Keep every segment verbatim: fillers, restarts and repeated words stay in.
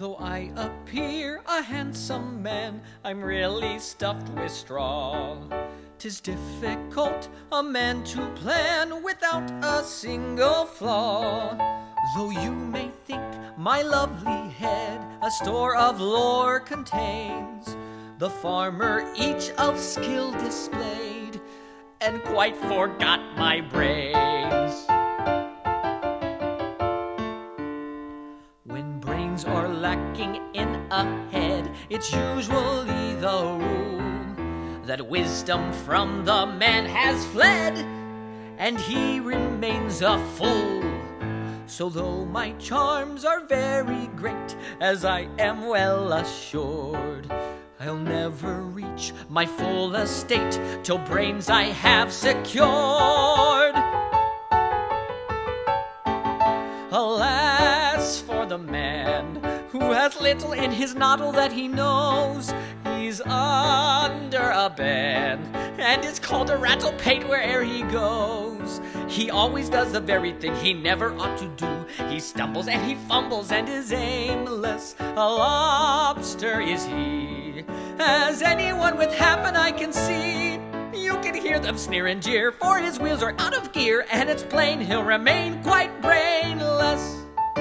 Though I appear a handsome man, I'm really stuffed with straw. 'Tis difficult a man to plan without a single flaw. Though you may think my lovely head a store of lore contains, the farmer each of skill displayed and quite forgot my brains. When brains are lacking in a head, it's usually the rule that wisdom from the man has fled, and he remains a fool. So though my charms are very great, as I am well assured, I'll never reach my full estate till brains I have secured. Alas for the man who has little in his noddle that he knows. He's under a ban and is called a rattle-pate where'er he goes. He always does the very thing he never ought to do. He stumbles and he fumbles and is aimless. A lobster is he, as anyone with half an eye can see. You can hear them sneer and jeer, for his wheels are out of gear, and it's plain he'll remain quite brainless.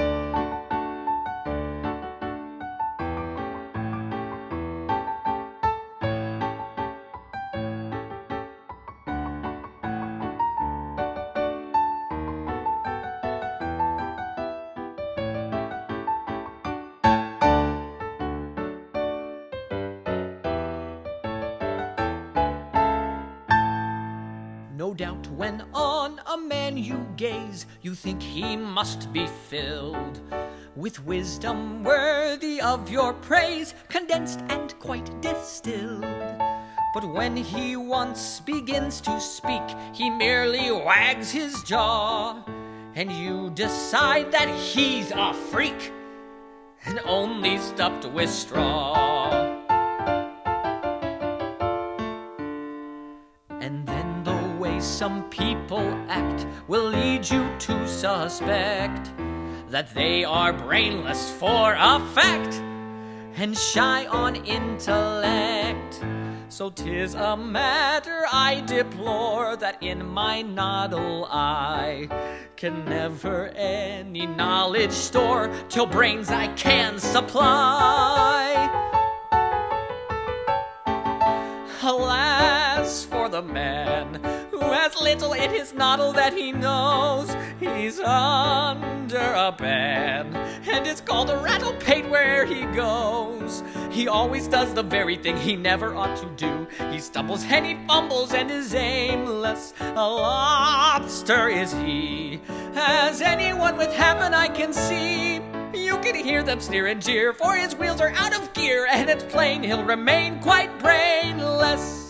No doubt when on a man you gaze, you think he must be filled with wisdom worthy of your praise, condensed and quite distilled. But when he once begins to speak, he merely wags his jaw, and you decide that he's a freak and only stuffed with straw. And then the way some people act will lead you to suspect that they are brainless for a fact and shy on intellect. So 'tis a matter I deplore, that in my noddle I can never any knowledge store till brains I can supply. Alas for the man who has little in his noddle that he knows. He's under a ban and is called a rattle-pate where'er he goes. He always does the very thing he never ought to do. He stumbles and he fumbles and is aimless. A lobster is he, as anyone with half an eye can see. You can hear them sneer and jeer, for his wheels are out of gear, and it's plain he'll remain quite brainless.